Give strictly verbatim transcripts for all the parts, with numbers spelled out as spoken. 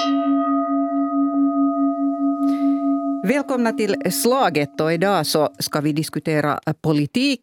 Välkomna till Slaget, och idag så ska vi diskutera politik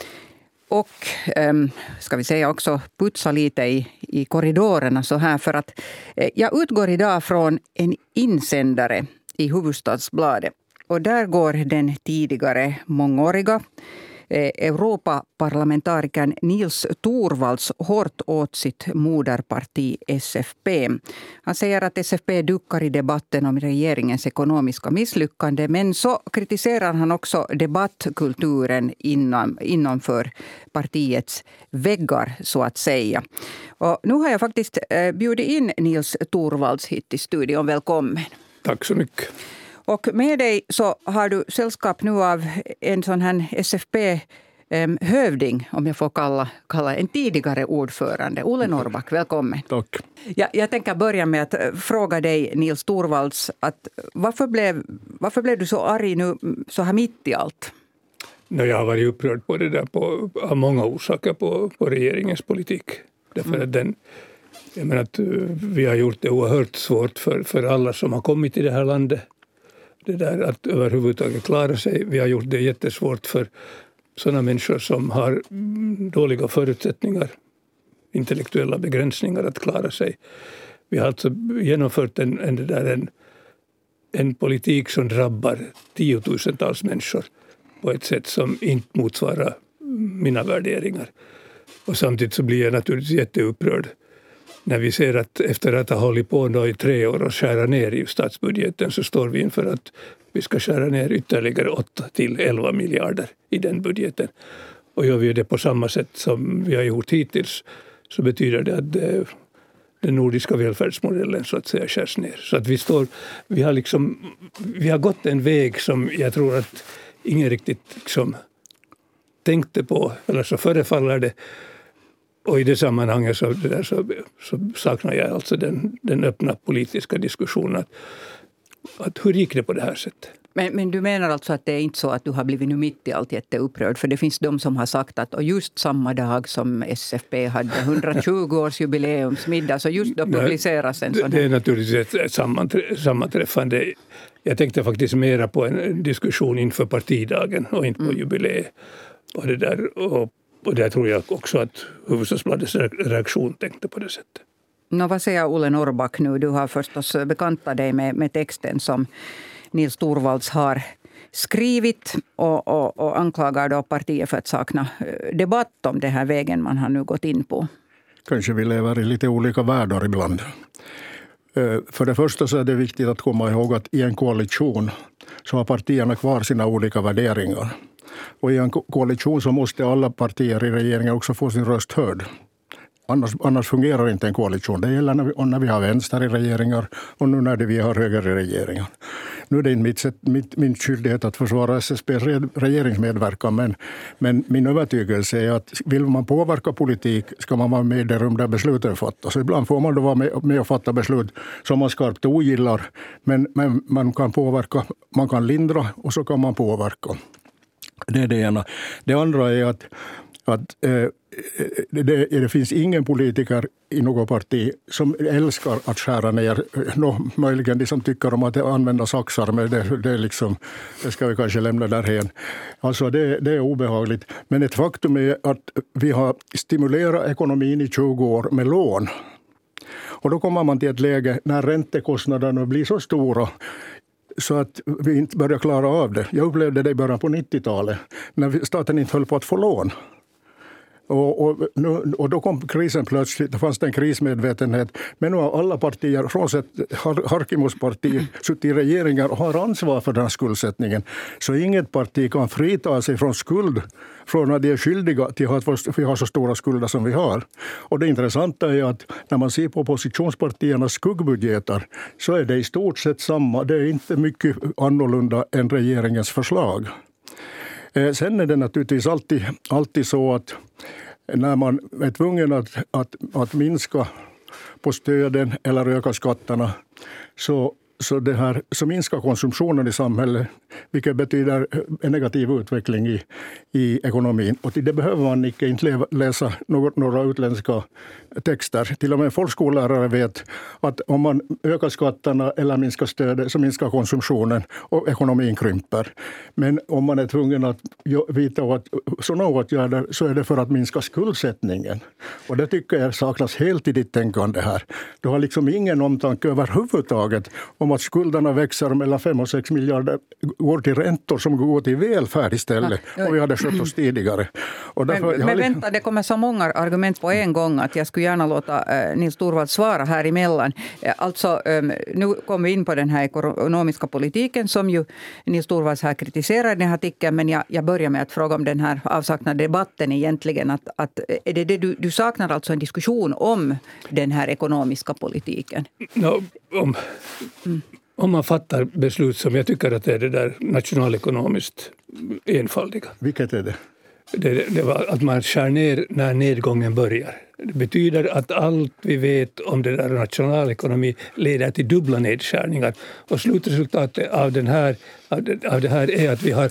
och um, ska vi säga också putsa lite i, i korridorerna så här, för att eh, jag utgår idag från en insändare i Hufvudstadsbladet, och där går den tidigare mångåriga eh, Europaparlamentarikern Nils Torvalds hårt åt sitt moderparti S F P. Han säger att S F P duckar i debatten om regeringens ekonomiska misslyckande, men så kritiserar han också debattkulturen inom, innanför partiets väggar så att säga. Och nu har jag faktiskt eh, bjudit in Nils Torvalds hit i studion. Välkommen. Tack så mycket. Och med dig så har du sällskap nu av en sån här S F P-hövding, om jag får kalla, kalla en tidigare ordförande. Olle Norrback, välkommen. Tack. Ja, jag tänker börja med att fråga dig, Nils Torvalds, att varför blev, varför blev du så arg nu så här mitt i allt? No, jag har varit upprörd på det där på, av många orsaker på, på regeringens politik. Därför mm. att den, jag menar att vi har gjort det oerhört svårt för, för alla som har kommit till det här landet. Det där att överhuvudtaget klara sig. Vi har gjort det jättesvårt för sådana människor som har dåliga förutsättningar, intellektuella begränsningar att klara sig. Vi har alltså genomfört en, en, det där, en, en politik som drabbar tiotusentals människor på ett sätt som inte motsvarar mina värderingar. Och samtidigt så blir jag naturligtvis jätteupprörd när vi ser att efter att ha hållit på då i tre år och skära ner i statsbudgeten, så står vi inför att vi ska skära ner ytterligare åtta till elva miljarder i den budgeten. Och gör vi det på samma sätt som vi har gjort hittills, så betyder det att det, den nordiska välfärdsmodellen så att säga skärs ner. Så att vi står, vi har liksom, vi har gått en väg som jag tror att ingen riktigt liksom tänkte på, eller så förefaller det. Och i det sammanhanget så, det där, så, så saknar jag alltså den, den öppna politiska diskussionen. Att, att hur gick det på det här sättet? Men, men du menar alltså att det är inte så att du har blivit nu mitt i allt jätteupprörd? För det finns de som har sagt att och just samma dag som S F P hade hundratjugo års jubileumsmiddag, så just då publiceras en sån här. Det är naturligtvis ett sammanträffande. Jag tänkte faktiskt mera på en diskussion inför partidagen och inte på mm. jubileet. Och det där, och Och där tror jag också att Hufvudstadsbladets reaktion tänkte på det sättet. Nå, vad säger Olle Norrback nu? Du har förstås bekantat dig med, med texten som Nils Torvalds har skrivit och, och, och anklagar då partiet för att sakna debatt om det här vägen man har nu gått in på. Kanske vi lever i lite olika världar ibland. För det första så är det viktigt att komma ihåg att i en koalition så har partierna kvar sina olika värderingar. Och i en koalition så måste alla partier i regeringen också få sin röst hörd. Annars, annars fungerar inte en koalition. Det gäller när vi, när vi har vänster i regeringar och nu när vi har höger i regeringar. Nu är det inte mitt, mitt, min skyldighet att försvara S S P:s regeringsmedverkan, men, men min övertygelse är att vill man påverka politik ska man vara med i det rum där besluten fattas. Så ibland får man då vara med, med och fatta beslut som man skarpt ogillar, men, men man kan påverka, man kan lindra och så kan man påverka. Det är det ena. Det andra är att, att eh, det, det finns ingen politiker i något parti som älskar att skära ner. Nå, möjligen de som tycker om att använda saxar, men det, det, är liksom, det ska vi kanske lämna därhen. Alltså det, det är obehagligt. Men ett faktum är att vi har stimulerat ekonomin i tjugo år med lån. Och då kommer man till ett läge när räntekostnaderna blir så stora så att vi inte börjar klara av det. Jag upplevde det i början på nittiotalet när staten inte höll på att få lån. Och, och, nu, och då kom krisen plötsligt, det fanns en krismedvetenhet. Men nu har alla partier, frånsett Har, Harkimos parti, suttit i regeringar och har ansvar för den här skuldsättningen. Så inget parti kan frita sig från skuld, från att de är skyldiga till att vi har så stora skulder som vi har. Och det intressanta är att när man ser på oppositionspartiernas skuggbudgetar så är det i stort sett samma. Det är inte mycket annorlunda än regeringens förslag. Sen är det naturligtvis alltid, alltid så att när man är tvungen att, att, att minska på stöden eller öka skatterna så så, det här, så minskar konsumtionen i samhället, vilket betyder en negativ utveckling i, i ekonomin. Och till det behöver man inte läsa något, några utländska texter. Till och med folkskollärare vet att om man ökar skatterna eller minskar stödet så minskar konsumtionen och ekonomin krymper. Men om man är tvungen att vidta sådana åtgärder så är det för att minska skuldsättningen. Och det tycker jag saknas helt i ditt tänkande här. Du har liksom ingen omtanke överhuvudtaget om att skulderna växer mellan fem och sex miljarder går till räntor som går till välfärd istället. Ja, och vi hade skött oss tidigare. Och därför, men men vänta, det kommer så många argument på en gång att jag skulle gärna låta eh, Nils Torvalds svara här emellan. Eh, alltså, eh, nu kommer vi in på den här ekonomiska politiken som ju Nils Torvalds här kritiserar i den här artikeln, men jag, jag börjar med att fråga om den här avsaknade debatten egentligen. Att, att, är det det du, du saknar alltså en diskussion om den här ekonomiska politiken? No, om, mm. om man fattar beslut som jag tycker att det är det där nationalekonomiskt enfaldiga. Vilket är det? Det, det var att man skär ner när nedgången börjar. Det betyder att allt vi vet om det där nationalekonomi leder till dubbla nedskärningar. Och slutresultatet av, den här, av, det, av det här är att vi har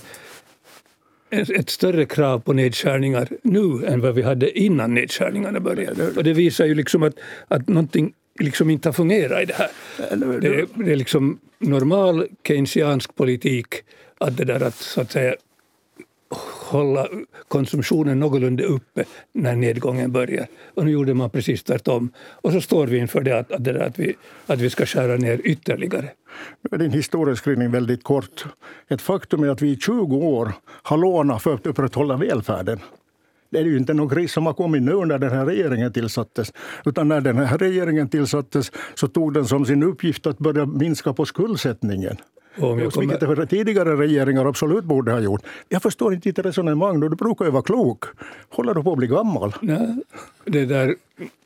ett större krav på nedskärningar nu än vad vi hade innan nedskärningarna började. Och det visar ju liksom att, att någonting liksom inte fungerar i det här. Det, det är liksom normal keynesiansk politik att det där att så att säga hålla konsumtionen någorlunda uppe när nedgången börjar. Och nu gjorde man precis tvärtom. Och så står vi inför det att, att, det där, att, vi, att vi ska skära ner ytterligare. Nu är din historieskrivning väldigt kort. Ett faktum är att vi i tjugo år har lånat för att upprätthålla välfärden. Det är ju inte någon kris som har kommit nu när den här regeringen tillsattes. Utan när den här regeringen tillsattes så tog den som sin uppgift att börja minska på skuldsättningen. Om jag kommer... Vilket för tidigare regeringar absolut borde ha gjort. Jag förstår inte ditt resonemang. Du brukar ju vara klok. Håller du på att bli gammal? Nej, det där...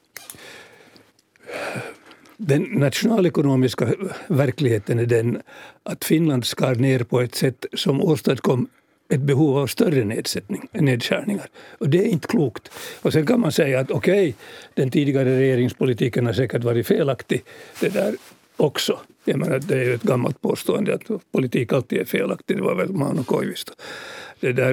Den nationalekonomiska verkligheten är den att Finland skar ner på ett sätt som åstadkom ett behov av större nedsättning, nedskärningar. Och det är inte klokt. Och sen kan man säga att okej, okay, den tidigare regeringspolitiken har säkert varit felaktig. Det där också. Jag menar, det är ju ett gammalt påstående att politik alltid är felaktig. Det var väl Mauno Koivisto. Det där,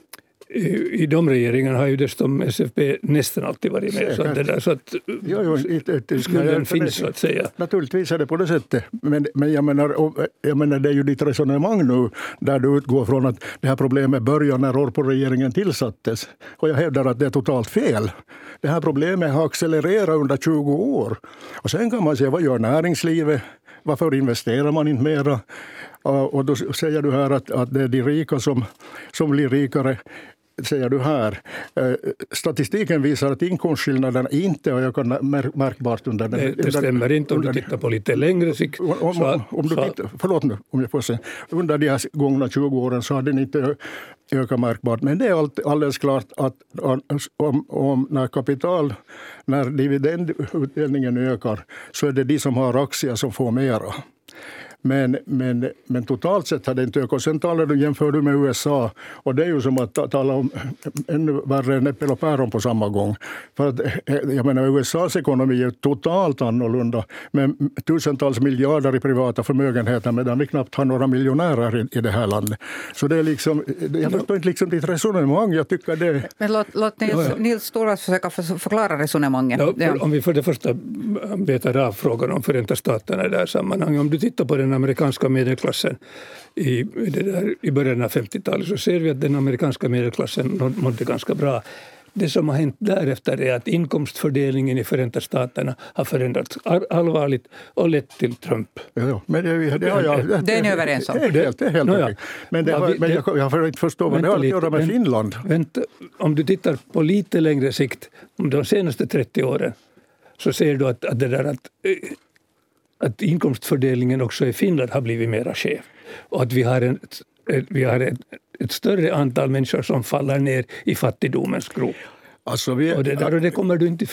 i, I de regeringarna har ju dessutom S F P nästan alltid varit med. Så att det där, så att jo, jo, it, it, skulden finns så att säga. Naturligtvis är det på det sättet. Men, men jag, menar, jag menar, det är ju ditt resonemang nu där du utgår från att det här problemet börjar när år på regeringen tillsattes. Och jag hävdar att det är totalt fel. Det här problemet har accelererat under tjugo år. Och sen kan man säga, vad gör näringslivet? Varför investerar man inte mera? Och då säger du här att, att det är de rika som, som blir rikare. Säger du här. Statistiken visar att inkomstskillnaderna inte har ökat märkbart under den. Det, det stämmer inte om du tittar på lite längre sikt. Om, om, om du tittar, förlåt nu om jag får säga. Under de här gångna tjugo åren så har den inte ökat märkbart. Men det är alldeles klart att om, om när kapital, när dividendutdelningen ökar så är det de som har aktier som får mera. Men, men, men totalt sett har det inte ökat. Sen talar du, jämför du med U S A. Och det är ju som att tala om ännu värre än äppel och päron på samma gång. För att, jag menar, U S A:s ekonomi är totalt annorlunda. Med tusentals miljarder i privata förmögenheter medan vi knappt har några miljonärer i, i det här landet. Så det är liksom, jag förstår inte liksom ditt resonemang. Jag tycker det... Men låt, låt Nils, ja, ja. Nils Torvalds försöka förklara resonemanget. Ja, för, om vi för det första betar av frågan om Förenta Staterna i det här sammanhanget. Om du tittar på den amerikanska medelklassen i, det där, i början av femtiotalet så ser vi att den amerikanska medelklassen mådde ganska bra. Det som har hänt därefter är att inkomstfördelningen i Förenta Staterna har förändrats allvarligt och lett till Trump. Ja, ja. Men det, det, ja, ja, det, det är ni överens om. Det är helt, det är helt no, ja. Men, det har, men jag, jag får inte förstå vad det har att göra med Finland. Vänta, om du tittar på lite längre sikt, om de senaste trettio åren, så ser du att, att det där att att inkomstfördelningen också i Finland har blivit mer skev. Och att vi har, en, vi har ett, ett större antal människor som faller ner i fattigdomens grop. Alltså vi, och, det där, och det kommer du inte ifrån.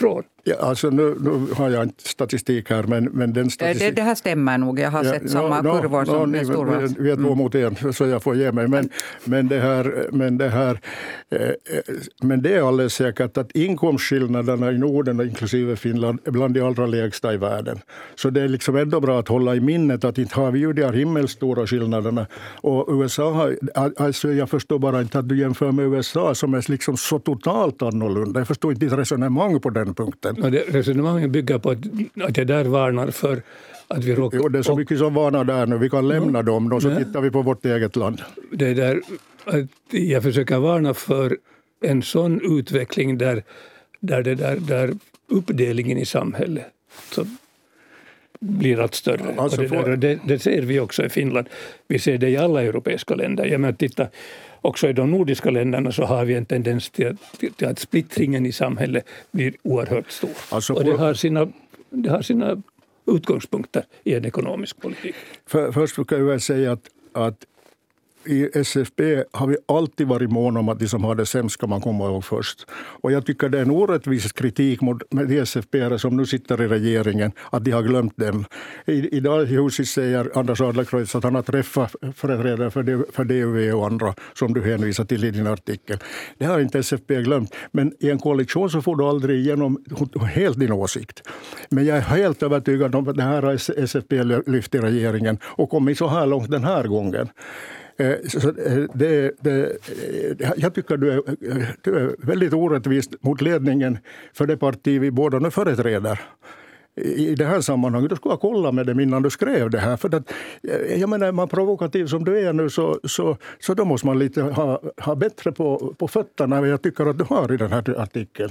Ja, alltså nu, nu har jag inte statistik här, men, men den statistik... Det, det här stämmer nog. Jag har ja, sett samma no, kurvor no, som no, en stor vi, vi är två mot en, så jag får ge mig. Men, men, det, här, men, det, här, eh, men det är alldeles säkert att inkomstskillnaderna i Norden, inklusive Finland, är bland de allra lägsta i världen. Så det är liksom ändå bra att hålla i minnet att inte har vi ju de här himmelstora skillnaderna. Och U S A har, alltså jag förstår bara inte att du jämför med U S A som är liksom så totalt annorlunda. Jag förstår inte ditt resonemang på den punkten. Ja, det, resonemangen bygger på att, att jag där varnar för att vi råkar... Jo, det är så mycket som varnar där nu. Vi kan lämna ja. dem och så Nej. tittar vi på vårt eget land. Det är där att jag försöker varna för en sån utveckling där, där, det där, där uppdelningen i samhället så blir allt större. Alltså och det, där, det, det ser vi också i Finland. Vi ser det i alla europeiska länder. Jag menar, titta, också i de nordiska länderna så har vi en tendens till att, till att splittringen i samhället blir oerhört stor. Alltså, och det har, sina, det har sina utgångspunkter i en ekonomisk politik. För, först kan jag säga att, att i S F P har vi alltid varit måna om att de som har det sämst ska man komma ihåg först. Och jag tycker det är en orättvis kritik mot de S F P-are som nu sitter i regeringen att de har glömt dem. I, idag i huset säger Anders Adlercreutz att han har träffat företrädare för, för D U V och andra som du hänvisar till i din artikel. Det har inte S F P glömt. Men i en koalition så får du aldrig igenom helt din åsikt. Men jag är helt övertygad om att det här har S F P lyft i regeringen och kommit så här långt den här gången. Så det, det, jag tycker du är, du är väldigt orättvist mot ledningen för det parti vi båda nu företräder i det här sammanhanget. Du skulle ha kollat med dem innan du skrev det här. För att, jag menar, är man provokativ som du är nu så, så, så då måste man lite ha, ha bättre på, på fötterna än jag tycker att du har i den här artikeln.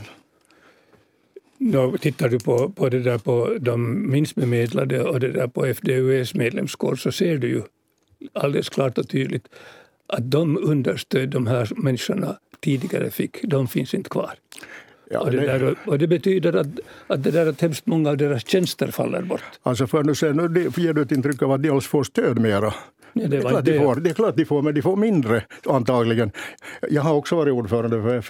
Då tittar du på, på det där på de minst bemedlade och det där på F D U E:s medlemskår så ser du ju alldeles klart och tydligt att de understöd de här människorna tidigare fick, de finns inte kvar. Ja, och, det det, där, och det betyder att, att, det där att hemskt många av deras tjänster faller bort. Alltså för nu, sen, nu ger du ett intryck av att de alls får stöd mera. Ja, det, det, är klart de får, det är klart de får, men de får mindre antagligen. Jag har också varit ordförande för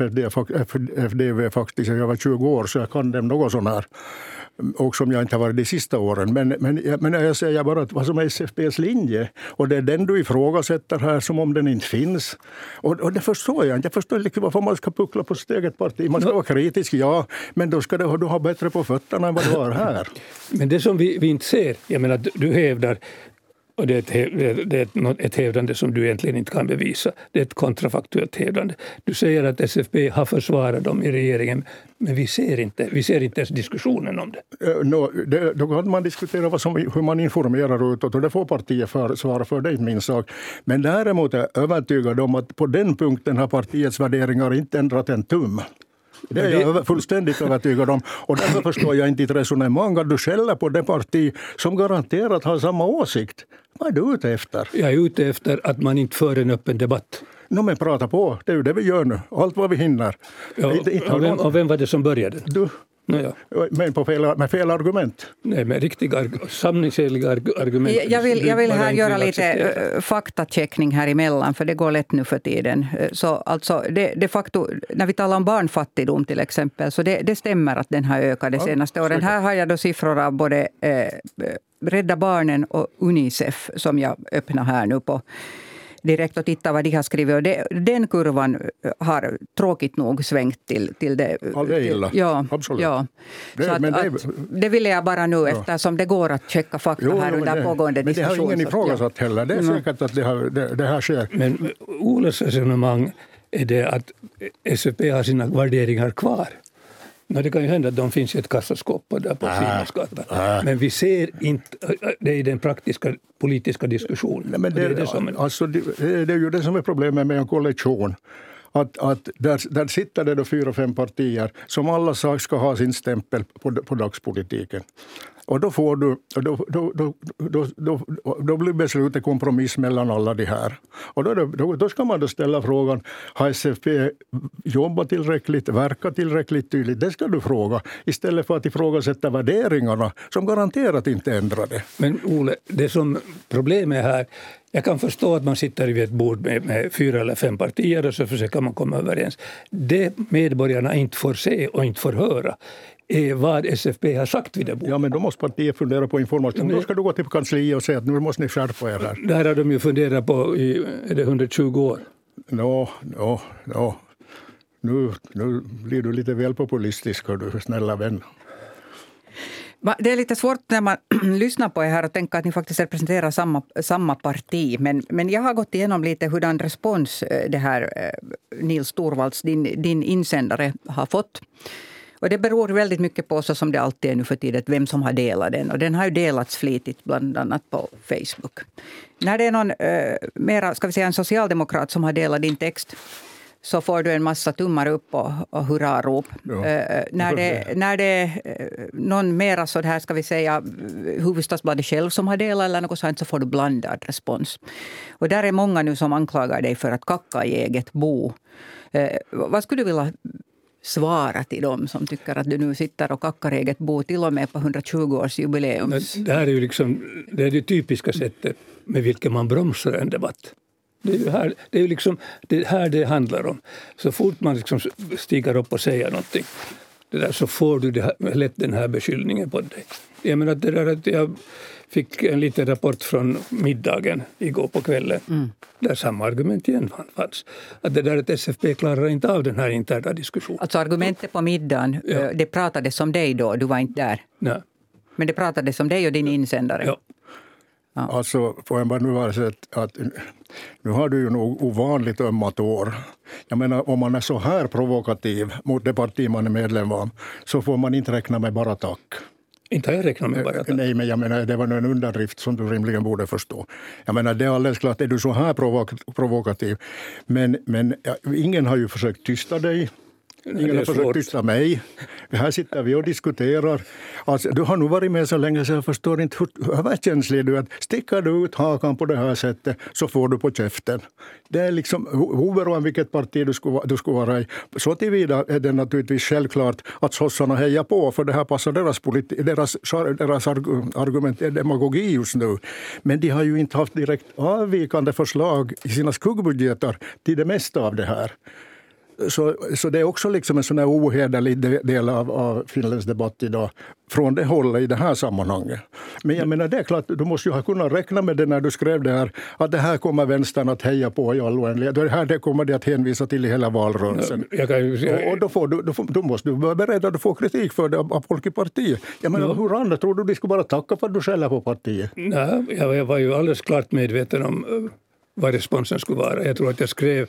F D V faktiskt. Jag var tjugo år så jag kan dem något sån här. Och som jag inte har varit de sista åren. Men, men, men jag säger bara att vad som är S F P:s linje. Och det är den du ifrågasätter här som om den inte finns. Och, och det förstår jag inte. Jag förstår inte varför man ska puckla på sitt eget parti. Man ska vara kritisk, ja. Men då ska du, du ha bättre på fötterna än vad du har här. Men det som vi, vi inte ser, jag menar du hävdar, och det är, ett, det är ett, ett hävdande som du egentligen inte kan bevisa. Det är ett kontrafaktuellt hävdande. Du säger att S F P har försvarat dem i regeringen, men vi ser inte, vi ser inte ens diskussionen om det. Uh, no, det då kan man diskutera vad som, hur man informerar utåt och det får partiet för, svara för, det är inte min sak. Men däremot är jag övertygad om att på den punkten har partiets värderingar inte ändrat en tum. Det är jag fullständigt övertygad om. Och därför förstår jag inte ditt resonemang att du skäller på det parti som garanterat har samma åsikt. Vad är du ute efter? Jag är ute efter att man inte för en öppen debatt. No, men prata på. Det är ju det vi gör nu. Allt vad vi hinner. Ja, inte, inte och, vem, och vem var det som började? Du. No, ja. Men på fel, med fel argument. Nej, med riktiga, samlingseliga argument. Jag vill, jag vill här göra lite faktacheckning här emellan, för det går lätt nu för tiden. Så alltså, det, de facto, när vi talar om barnfattigdom till exempel, så det, det stämmer att den har ökat de senaste ja, åren. Här har jag då siffror av både eh, Rädda Barnen och Unicef som jag öppnar här nu på direkt och titta vad de har skrivit. Och det, den kurvan har tråkigt nog svängt till, till det. Ja, det är illa. Ja, absolut. Ja. Det, så att, men det, att, det ville jag bara nu, ja. Eftersom det går att checka fakta jo, här under det, pågående men diskussion. Men det har ingen ifrågasatt ja. heller. Det är mm. säkert att det, har, det, det här sker. Men Oles resonemang är det att S F P har sina värderingar kvar. Men det kan ju hända att de finns i ett kassaskåp där på Finlandsgatan. Äh. Men vi ser inte det i den praktiska politiska diskussionen. Nej, men det, det, är det, som är... Alltså, det, det är ju det som är problemet med en koalition. Att, att där, där sitter det då fyra, fem partier som alla ska ha sin stämpel på, på dagspolitiken. Och då får du, då, då, då, då, då, då blir beslutet kompromiss mellan alla de här. Och då, då, då ska man då ställa frågan, har S F P jobbat tillräckligt, verkat tillräckligt tydligt? Det ska du fråga, istället för att ifrågasätta värderingarna som garanterat inte ändrar det. Men Ole, det som problemet här Jag kan förstå att man sitter vid ett bord med, med fyra eller fem partier och så försöker man komma överens. Det medborgarna inte får se och inte får höra är vad S F P har sagt vid det bordet. Ja, men då måste partiet fundera på information. Men då ska du gå till kansliet och säga att nu måste ni skärpa er här. Det här har de ju funderat på i är det hundratjugo år. Ja, ja, ja. Nu, nu blir du lite väl populistisk, hör du, snälla vän. Det är lite svårt när man lyssnar på er här och tänker att ni faktiskt representerar samma, samma parti. Men, men jag har gått igenom lite hurdan respons det här Nils Torvalds, din, din insändare, har fått. Och det beror väldigt mycket på, så som det alltid är nu för tiden, vem som har delat den. Och den har ju delats flitigt bland annat på Facebook. När det är någon äh, mera, ska vi säga en socialdemokrat som har delat din text, så får du en massa tummar upp och, och hurrarop. Ja. Uh, när, det, när det är uh, någon mera så här, ska vi säga, Hufvudstadsbladet själv som har delat eller något sånt, så får du blandad respons. Och där är många nu som anklagar dig för att kacka i eget bo. Uh, vad skulle du vilja svara till dem som tycker att du nu sitter och kackar eget bo till och med på hundratjugo-årsjubileums? Det här är ju liksom, det är det typiska sättet med vilket man bromsar en debatt. Det är ju här det, är liksom, det här det handlar om. Så fort man liksom stiger upp och säger någonting, det där, så får du det här, lätt den här beskyllningen på dig. Jag menar, det där att jag fick en liten rapport från middagen igår på kvällen. Mm. Där samma argument igen fanns. Att det där att S F P klarar inte av den här interna diskussionen. Alltså argumentet på middagen, ja. Det pratades om dig då, du var inte där. Nej. Men det pratades om dig och din insändare. Ja. Ja. Alltså, får jag bara nu vara så att, att nu har du ju nog ovanligt ömmat år. Jag menar, om man är så här provokativ mot det parti man är medlem av, så får man inte räkna med bara tack. Inte har jag räknat med bara tack. Nej, men jag menar, det var en underdrift som du rimligen borde förstå. Jag menar, det är alldeles klart, är du så här provok- provokativ. Men, men ja, ingen har ju försökt tysta dig. Ingen har försökt tysta mig. Här sitter vi och diskuterar. Alltså, du har nog varit med så länge så jag förstår inte hur överkänslig du är. Stickar du ut hakan på det här sättet så får du på käften. Det är liksom, oberoende vilket parti du skulle, du skulle vara i. Så tillvida är det naturligtvis självklart att sossarna hejar på, för det här passar deras, politi- deras, deras argument är demagogi just nu. Men de har ju inte haft direkt avvikande förslag i sina skuggbudgetar till det mesta av det här. Så, så det är också liksom en sån här ohederlig del av, av Finlands debatt idag från det hållet i det här sammanhanget. Men jag menar, det är klart, du måste ju ha kunnat räkna med det när du skrev det här, att det här kommer vänstern att heja på i all oändlighet. Det här det kommer de att hänvisa till i hela valrörelsen. Jag kan ju, jag... Och, och då, får du, då, får, då måste du vara beredd att få kritik för det av, av folk i partiet. Jag menar, ja. Hur andra tror du de skulle bara tacka för att du skäller på partiet? Nej, jag var ju alldeles klart medveten om vad responsen skulle vara. Jag tror att jag skrev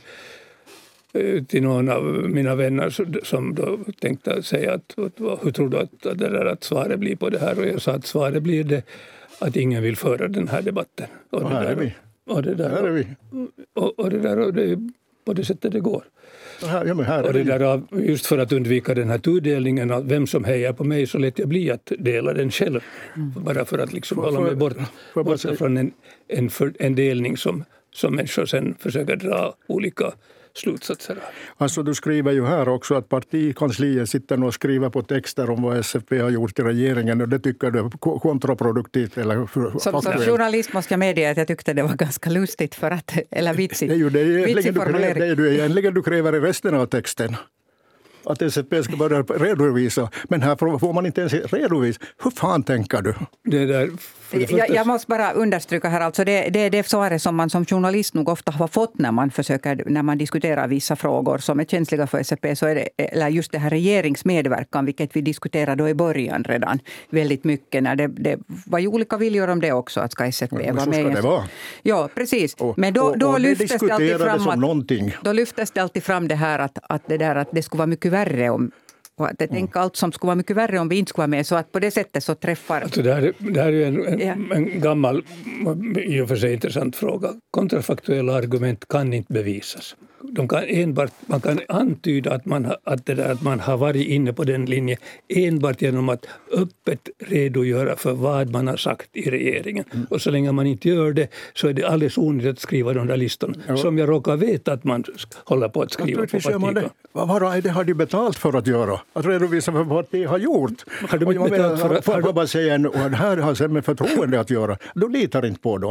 till någon av mina vänner som då tänkte säga att hur tror du att, att, det där, att svaret blir på det här? Och jag sa att svaret blir det att ingen vill föra den här debatten. Och det här där, är vi. Och det där, här är vi. Och, och det där, och det är på det sättet det går. Här, ja, men här och det där, just för att undvika den här tudelningen av vem som hejar på mig, så lät jag bli att dela den själv. Mm. Bara för att liksom hålla mig bort, bort från en, en, för, en delning som, som människor sen försöker dra olika slutsatser. Alltså, du skriver ju här också att partikansliet sitter och skriver på texter om vad S F P har gjort i regeringen, och det tycker du är kontraproduktivt eller för, som, som journalist måste jag medge att jag tyckte det var ganska lustigt för att, eller vitsigt. Det är ju det egentligen du, kräver, det är du egentligen du kräver i resten av texten. Att S F P ska börja redovisa. Men här får man inte ens redovisa. Hur fan tänker du? Det där, jag, jag måste bara understryka här. Alltså det, det är det svaret som man som journalist nog ofta har fått när man försöker, när man diskuterar vissa frågor som är känsliga för S F P. Så är det, eller just det här regeringsmedverkan, vilket vi diskuterade då i början redan väldigt mycket. När det, det var ju olika viljor om det också, att ska S F P vara med. Så ska det vara. Ja, precis. Och, Men då, och, då och lyftes det alltid fram att, någonting. då lyftes det alltid fram det här att, att, det, där, att det skulle vara mycket värre om och att jag tänker allt som skulle vara mycket värre om vi inte skulle vara med, så att på det sättet så träffar... Alltså det, här, det här är ju en, en, ja. en gammal, i och för sig intressant fråga. Kontrafaktuella argument kan inte bevisas. De kan enbart, man kan antyda att man, att, det där, att man har varit inne på den linjen enbart genom att öppet redogöra för vad man har sagt i regeringen. Mm. Och så länge man inte gör det så är det alldeles onödigt att skriva de där listorna. Ja. Som jag råkar veta att man håller på att skriva på partiet. Vad har, det har de betalt för att göra? Att redovisa för vad de har gjort. Har de betalt för att... För att bara säga att det här har med förtroende att göra. Då litar inte på dem.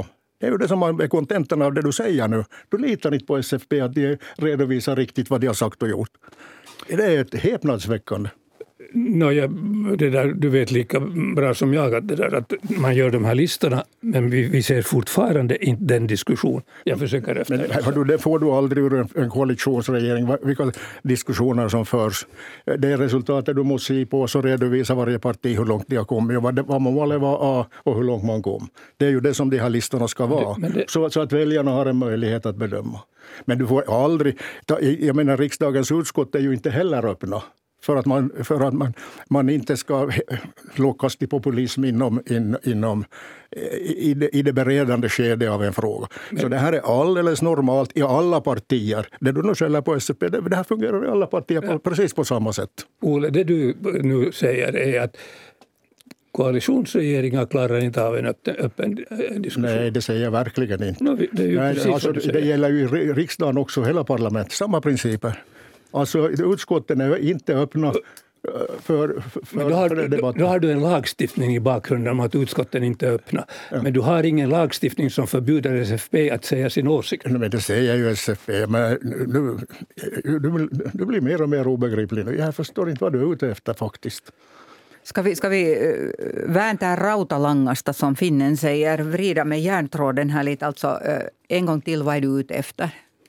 Det är ju det som är kontentan av det du säger nu. Du litar inte på S F P att de redovisar riktigt vad de har sagt och gjort. Det är ett häpnadsväckande. No, ja, det där, du vet lika bra som jag att, det där, att man gör de här listorna, men vi, vi ser fortfarande inte den diskussion. Jag försöker efter. Men, du, det får du aldrig ur en, en koalitionsregering, vilka diskussioner som förs. Det är resultatet du måste se på, så redovisa varje parti hur långt de har kommit och vad, det, vad målet var och hur långt man kom. Det är ju det som de här listorna ska vara, det, det, så, så att väljarna har en möjlighet att bedöma. Men du får aldrig, jag menar riksdagens utskott är ju inte heller öppna. För att, man, för att man, man inte ska lockas till populism inom, in, inom, i, det, i det beredande skedet av en fråga. Men, så det här är alldeles normalt i alla partier. Det du nu skäller på S F P, det, det här fungerar i alla partier ja. på, precis på samma sätt. Ole, det du nu säger är att koalitionsregeringar klarar inte av en öppen, öppen diskussion. Nej, det säger jag verkligen inte. No, det, är ju Nej, precis alltså, det gäller ju i riksdagen också, hela parlamentet. Samma principer. Alltså utskotten är inte öppna för, för, men då har, för debatten. Då har du en lagstiftning i bakgrunden om att utskotten inte är öppna. Ja. Men du har ingen lagstiftning som förbjuder S F P att säga sin åsikt. Men det säger ju S F P. Men nu, du, du blir mer och mer obegriplig nu. Jag förstår inte vad du är ute efter faktiskt. Ska vi, ska vi vänta rautalangasta som finnen säger, vrida med järntråden här lite. Alltså, en gång till, vad är du ute efter?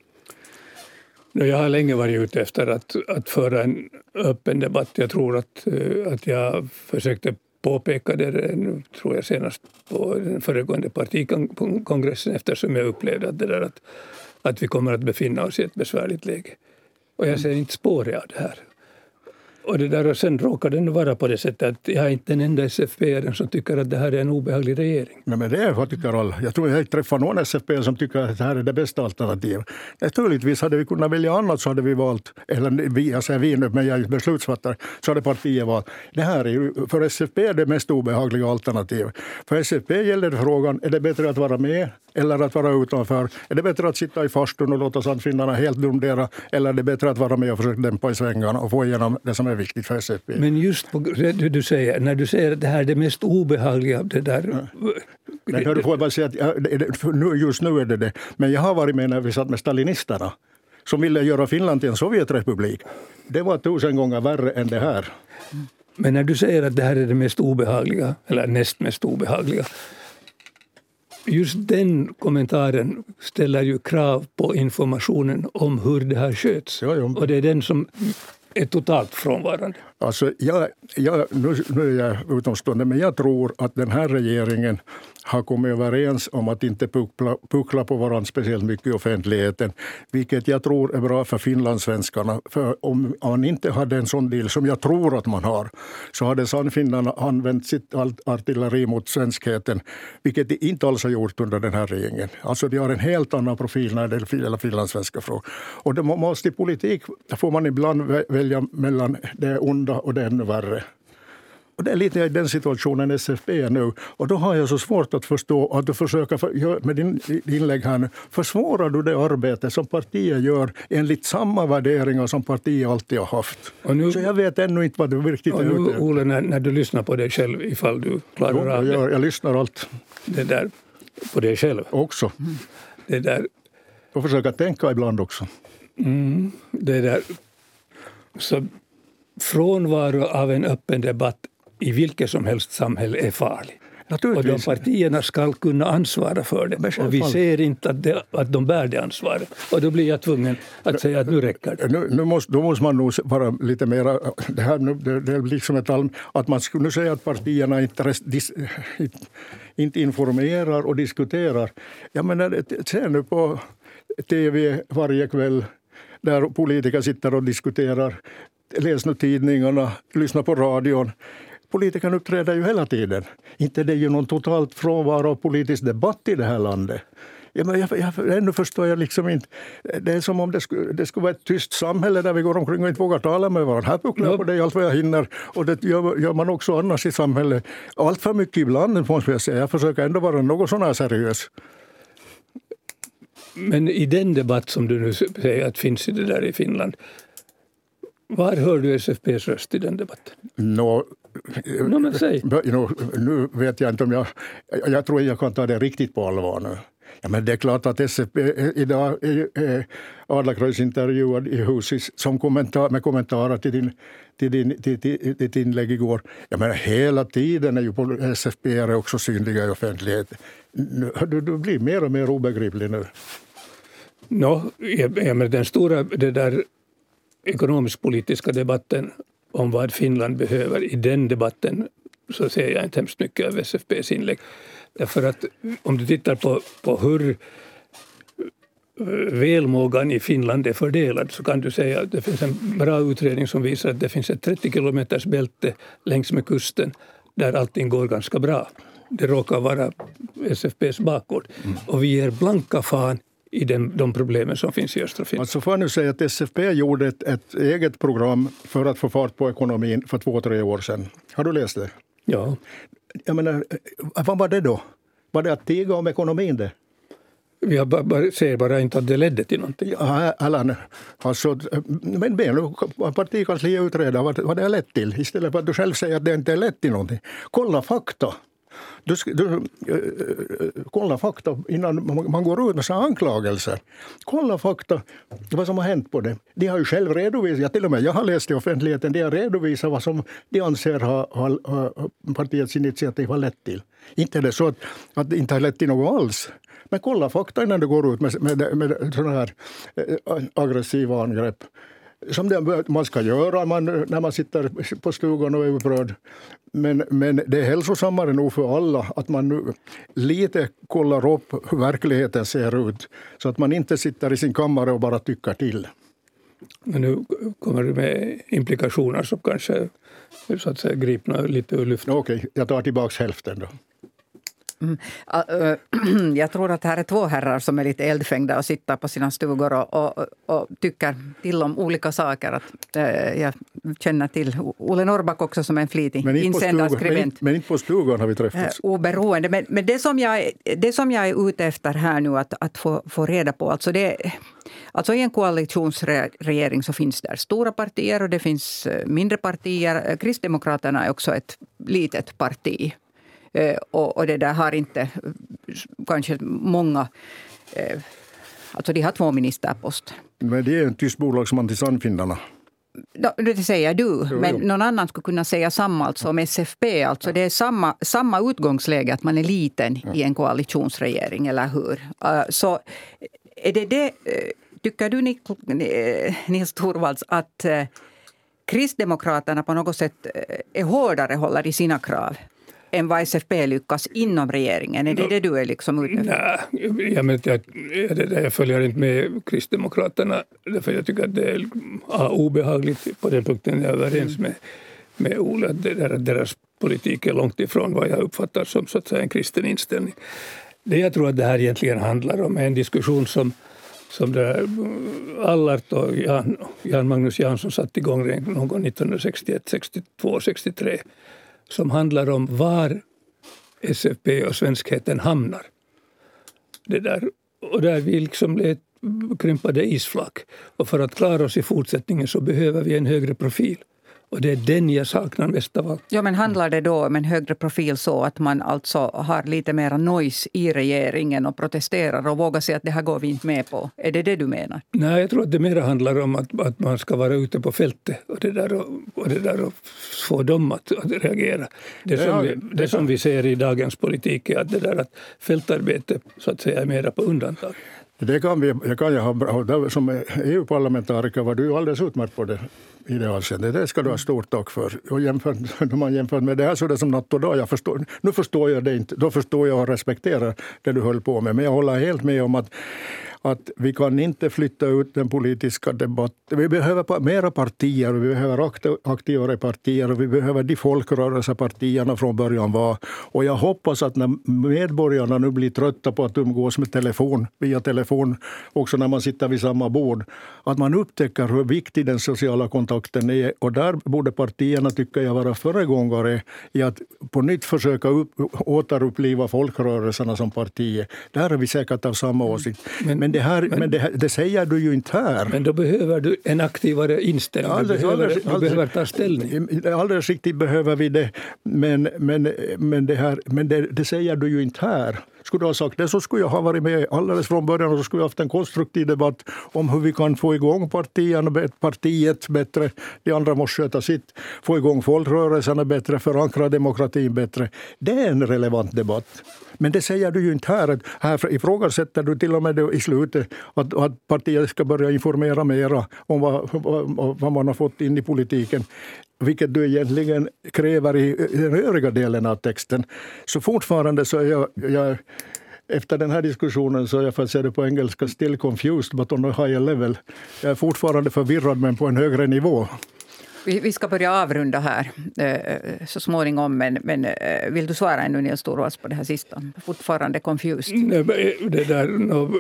Jag har länge varit ute efter att, att föra en öppen debatt. Jag tror att, att jag försökte påpeka det, tror jag senast på den föregående partikongressen, eftersom jag upplevde att, det där att, att vi kommer att befinna oss i ett besvärligt läge. Och jag ser inte spåret av det här. Och det där, och sen råkar det vara på det sättet att jag är inte den enda S F P-aren som tycker att det här är en obehaglig regering. Nej, men det är vad tycker alla. Jag tror jag inte träffar någon S F P som tycker att det här är det bästa alternativet. Naturligtvis hade vi kunnat välja annat, så hade vi valt, eller vi, jag säger vi nu, men jag är beslutsfattare, så hade partiet valt. Det här är ju, för S F P är det mest obehagliga alternativet. För S F P gäller det frågan, är det bättre att vara med eller att vara utanför? Är det bättre att sitta i farstun och låta sandfinnarna helt domdera, eller är det bättre att vara med och försöka dämpa i svängarna och få igenom det som är viktigt för S F P? Men just på, du säger, när du säger att det här är det mest obehagliga, det där... Ja. Men hör, får jag bara säga att ja, det, just nu är det det. Men jag har varit med när vi satt med stalinisterna som ville göra Finland till en Sovjetrepublik. Det var tusen gånger värre än det här. Men när du säger att det här är det mest obehagliga, eller näst mest obehagliga, just den kommentaren ställer ju krav på informationen om hur det här sköts. Ja, ja. Och det är den som är totalt frånvarande. Alltså, jag, jag, nu, nu är jag utomstående, men jag tror att den här regeringen har kommit överens om att inte puckla, puckla på varandra speciellt mycket i offentligheten. Vilket jag tror är bra för finlandssvenskarna. För om man inte hade en sån deal som jag tror att man har, så hade sannfinnarna använt sitt artilleri mot svenskheten. Vilket de inte alls har gjort under den här regeringen. Alltså de har en helt annan profil när det gäller finlandssvenska frågor. Och det måste i politik får man ibland välja mellan det onda och det ännu värre. Och det är lite i den situationen S F P är nu. Och då har jag så svårt att förstå att du försöker med din inlägg här nu. Försvårar du det arbete som partiet gör enligt samma värderingar som partiet alltid har haft? Nu, så jag vet ännu inte vad du riktigt är ute. Ole, när, när du lyssnar på dig själv, ifall du klarar jo, av det. Jag, jag lyssnar allt. Det där, på dig själv. Också. Mm. Det där. Och försöka tänka ibland också. Mm, det där. Så frånvaro av en öppen debatt i vilket som helst samhälle är farlig. Och de partierna ska kunna ansvara för det. Och vi ser inte att, det, att de bär det ansvaret. Och då blir jag tvungen att säga att nu räcker det. Nu, nu måste, då måste man nog vara lite mer... Det här det, det är liksom ett allm, att man skulle säga att partierna inte, dis, inte informerar och diskuterar. Jag menar, se nu på tv varje kväll där politiker sitter och diskuterar. Läs nu tidningarna, lyssna på radion. Politikerna uppträder ju hela tiden. Inte det är ju någon totalt frånvaro av politisk debatt i det här landet. Ja, men jag, jag, ännu förstår jag liksom inte. Det är som om det skulle, det skulle vara ett tyst samhälle där vi går omkring och inte vågar tala med varandra. Här pucklar jag på dig allt vad jag hinner. Och det gör, gör man också annars i samhället. Allt för mycket ibland, måste jag säga. Jag försöker ändå vara något sån här seriös. Men i den debatt som du nu säger att finns i det där i Finland, var hör du S F P:s röst i den debatten? No, no, men säg. No, nu vet jag inte om jag... Jag tror jag kan ta det riktigt på allvar nu. Ja, men det är klart att S F P idag är Adlercreutz intervjuad i huset som kommentar, med kommentarer till din, till din till, till, ditt inlägg igår. Ja, men hela tiden är ju på S F P är också synliga i offentligheten. Du, du blir mer och mer obegriplig nu. No, ja, men den stora det där ekonomisk-politiska debatten om vad Finland behöver, i den debatten så ser jag inte hemskt mycket av S F P:s inlägg. Därför att om du tittar på, på hur välmågan i Finland är fördelad så kan du säga att det finns en bra utredning som visar att det finns ett trettio kilometers bälte längs med kusten där allting går ganska bra. Det råkar vara S F P:s bakgård. Mm. Och vi ger blanka fan i den, de problemen som finns i östra Finland. Alltså får jag nu säga att S F P gjorde ett, ett eget program för att få fart på ekonomin för två, tre år sedan. Har du läst det? Ja. Jag menar, vad var det då? Var det att tiga om ekonomin det? Jag bara, bara, säger bara inte att det ledde till någonting. Ja, Allan, alltså, men be nu partikansliet utreda vad, vad det har lett till. Istället för att du själv säger att det inte är lett till någonting. Kolla fakta. Du, du, uh, kolla fakta innan man går ut med sådana anklagelser. Kolla fakta vad som har hänt på det. De har ju själv redovisat, till och med jag har läst i offentligheten, de har redovisat vad som de anser har, har, har partiets initiativ har lett till. Inte är det så att, att det inte har lett till något alls. Men kolla fakta innan du går ut med, med, med sådana här aggressiva angrepp. Som det man ska göra man, när man sitter på stugan och är upprörd. Men, men det är hälsosammare nog för alla att man nu lite kollar upp hur verkligheten ser ut. Så att man inte sitter i sin kammare och bara tycker till. Men nu kommer du med implikationer som kanske så att säga gripna lite ur luften. Okej, jag tar tillbaka hälften då. Mm. Jag tror att här är två herrar som är lite eldfängda och sitter på sina stugor och, och, och tycker till om olika saker. Att, äh, jag känner till Olle Norrback också som en flitig insändarskribent. Men, men inte på stugan har vi träffats. Äh, oberoende. Men, men det, som jag, det som jag är ute efter här nu att, att få, få reda på. Alltså, det, alltså i en koalitionsregering så finns där stora partier och det finns mindre partier. Kristdemokraterna är också ett litet parti. Eh, och, och det där har inte kanske många, eh, alltså de har två ministerposter. Men det är en tyst bolagsman till Sannfindarna. Det säger du, jo, men jo. någon annan skulle kunna säga samma alltså om S F P. Alltså det är samma, samma utgångsläge att man är liten ja. i en koalitionsregering, eller hur? Uh, så är det det, tycker du Nils Torvalds att uh, Kristdemokraterna på något sätt är hårdare, håller i sina krav än vad S F P lyckas inom regeringen? Är det no, det du är liksom ute efter? Nej, jag, men, jag, jag, jag följer inte med Kristdemokraterna därför jag tycker att det är ja, obehagligt på den punkten. Jag är överens med, med Ola att, det där, att deras politik är långt ifrån vad jag uppfattar som så att säga en kristen inställning. Det jag tror att det här egentligen handlar om är en diskussion som som där Allart och Jan, Jan Magnus Jansson satt igång någon gång nittonhundrasextioett, sextiotvå, sextiotre som handlar om var S F P och svenskheten hamnar. Det där, och där vi liksom blev krympade isflak. Och för att klara oss i fortsättningen så behöver vi en högre profil. Och det är den jag saknar mest av allt. Ja, men handlar det då om en högre profil så att man alltså har lite mer noise i regeringen och protesterar och vågar säga att det här går vi inte med på? Är det det du menar? Nej, jag tror att det mer handlar om att, att man ska vara ute på fältet och det där och, och, det där och få dem att, att reagera. Det som, vi, det som vi ser i dagens politik är att det där att fältarbete så att säga är mera på undantag. Det kan vi, jag kan jag ha, som E U-parlamentariker var du alldeles utmärkt på det i det avseendet. Det ska du ha stort tack för. Och jämfört, när man jämför med det här så är det som natt och dag. Jag förstår, nu förstår jag det inte. Då förstår jag och respekterar det du höll på med. Men jag håller helt med om att, att vi kan inte flytta ut den politiska debatten. Vi behöver mera partier, vi behöver aktivare partier och vi behöver de folkrörelsepartierna från början var. Och jag hoppas att när medborgarna nu blir trötta på att umgås med telefon, via telefon, också när man sitter vid samma bord, att man upptäcker hur viktig den sociala kontakten är. Och där borde partierna, tycker jag, vara föregångare i att på nytt försöka upp, återuppliva folkrörelserna som partier. Där är vi säkert av samma åsikt. Men, men Det, här, men, men det, det säger du ju inte här. Men då behöver du en aktivare inställning. Ja, alldeles, du behöver, alldeles, du behöver ta ställning. Alldeles riktigt behöver vi det. Men, men, men, det, här, men det, det säger du ju inte här. Skulle du ha sagt det så skulle jag ha varit med alldeles från början och så skulle vi ha haft en konstruktiv debatt om hur vi kan få igång partierna, partiet bättre. De andra måste sköta sitt. Få igång folkrörelserna bättre, förankra demokratin bättre. Det är en relevant debatt. Men det säger du ju inte här. Här ifrågasätter du till och med i slutet att, att partiet ska börja informera mera om vad, vad, vad man har fått in i politiken. Vilket du egentligen kräver i den övriga delen av texten. Så fortfarande så är jag, jag efter den här diskussionen så är jag, för att säga det på engelska, still confused but on a higher level. Jag är fortfarande förvirrad men på en högre nivå. Vi, vi ska börja avrunda här eh, så småningom, men, men eh, vill du svara ännu Niels Torvalds på det här sista? Fortfarande confused. Nej, det där, no,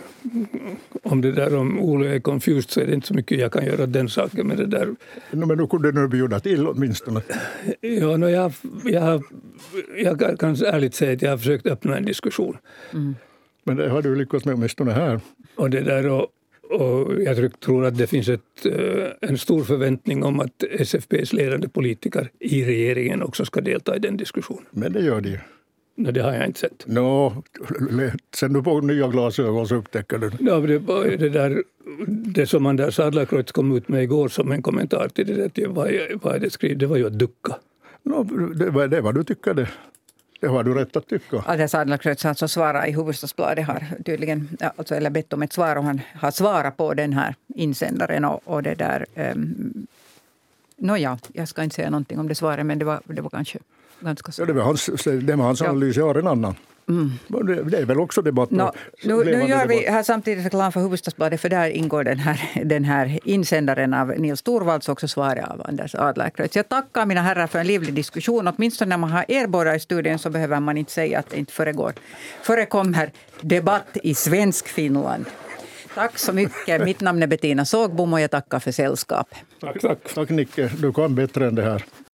om det där om Ole är confused så är det inte så mycket jag kan göra den saken med det där. No, men då kunde du bjuda till åtminstone. Ja, no, jag, jag, jag kan ärligt säga att jag har försökt öppna en diskussion. Mm. Men det har du lyckats med åtminstone här. Och det där och Och jag tror att det finns ett, en stor förväntning om att S F P:s ledande politiker i regeringen också ska delta i den diskussionen. Men det gör de ju. No, det har jag inte sett. No, sen du på nya glasögon så upptäcker du. Ja, det, det, där, det som Anders Adlercreutz kom ut med igår som en kommentar till det, det, vad, vad det skrev, det var ju att ducka. No, det var det vad du tycker det. Det har du rätt att tycka. Anders Adlercreutz alltså svarar i Hufvudstadsbladet har tydligen, alltså, eller bett om ett svar, och han har svarat på den här insändaren och, och det där. Um, Nåja, jag ska inte säga någonting om det svaret, men det var, det var kanske ganska så. Ja, det var hans, det var hans analys, jag har en annan. Mm. Det, det är väl också debatt. No, nu, nu gör debatt. vi här samtidigt reklam för Hufvudstadsbladet, för där ingår den här, den här insändaren av Niels Torvalds, också svaret av Anders Adlercreutz. Jag tackar mina herrar för en livlig diskussion. Åtminstone när man har er båda i studien så behöver man inte säga att det inte föregår. förekommer debatt i svensk Finland. Tack så mycket. Mitt namn är Bettina Sågbom och jag tackar för sällskap. Tack, tack. Tack Nicke, du kan bättre än det här.